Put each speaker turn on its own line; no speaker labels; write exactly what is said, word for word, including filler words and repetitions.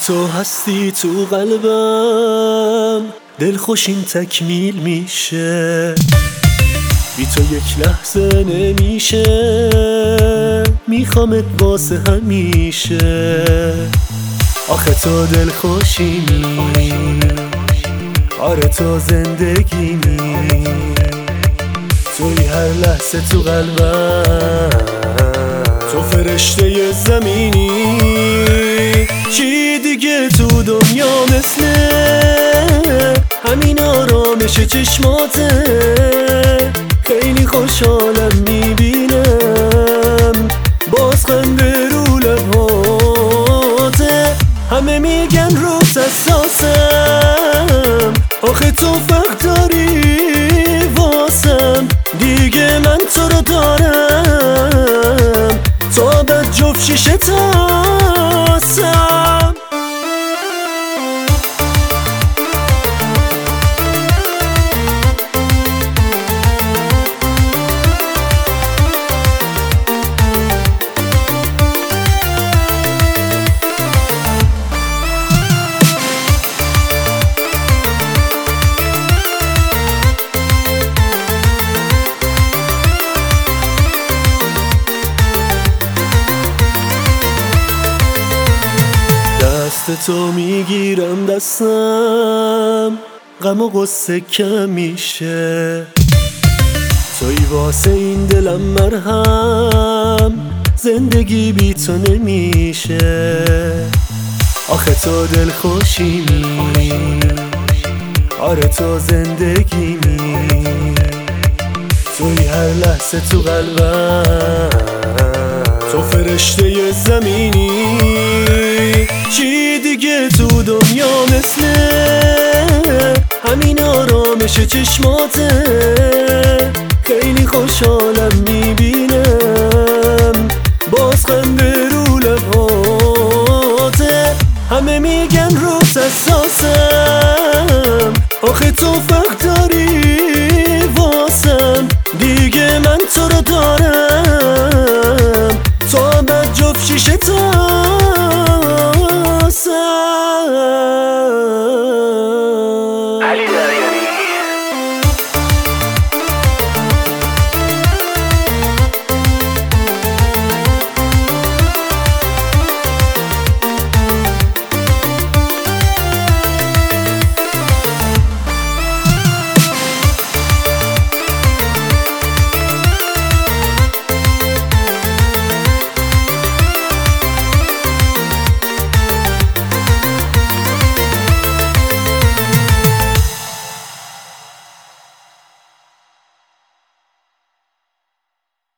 تو هستی تو قلبم، دلخوشیم تکمیل میشه. بی تو یک لحظه نمیشه، میخوامت واسه همیشه. آخه تو دلخوشیمی، آره تو زندگیمی، توی هر لحظه تو قلبم، تو فرشته زمینی. چی دیگه تو دنیا مثل همین آرامش چشماته؟ خیلی خوشحالم میبینم باز خنده رو لباته. همه میگن روز حساسم، آخه تو فرق داری واسم. دیگه من تو رو دارم تا بد جفت شیشه تاسم. دست تو میگیرم دستم، غم و غصه کم میشه. توی واسه این دلم مرهم، زندگی بی تو نمیشه. آخه تو دلخوشیمی، آره تو زندگیمی، توی هر لحظه تو قلبم، تو فرشته زمینی. چی دیگه تو دنیا مثل همین آرامش چشماته؟ خیلی خوشحالم میبینم باز خنده رو لباته. همه میگن روز حساسه،